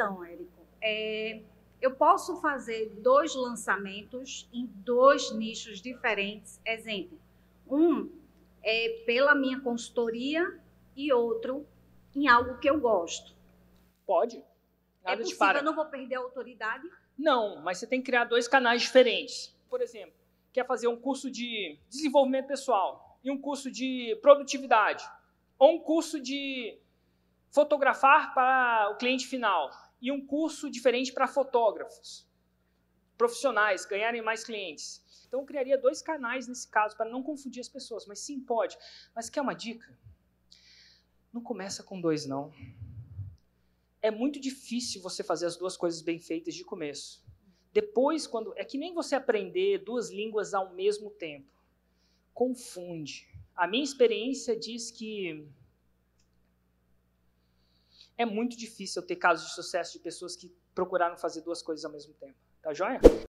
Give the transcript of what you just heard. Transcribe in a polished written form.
Então, Érico, eu posso fazer 2 lançamentos em 2 nichos diferentes. Exemplo, um é pela minha consultoria e outro em algo que eu gosto. Pode. É Nada te possível, para. eu não vou perder a autoridade? Não, mas você tem que criar 2 canais diferentes. Por exemplo, quer fazer um curso de desenvolvimento pessoal e um curso de produtividade, ou um curso de fotografar para o cliente final e um curso diferente para fotógrafos profissionais ganharem mais clientes. Então, eu criaria 2 canais nesse caso para não confundir as pessoas, mas sim, pode. Mas quer uma dica? Não começa com 2, não. É muito difícil você fazer as 2 coisas bem feitas de começo. Depois, é que nem você aprender 2 línguas ao mesmo tempo. Confunde. A minha experiência diz que é muito difícil eu ter casos de sucesso de pessoas que procuraram fazer 2 coisas ao mesmo tempo. Tá joia?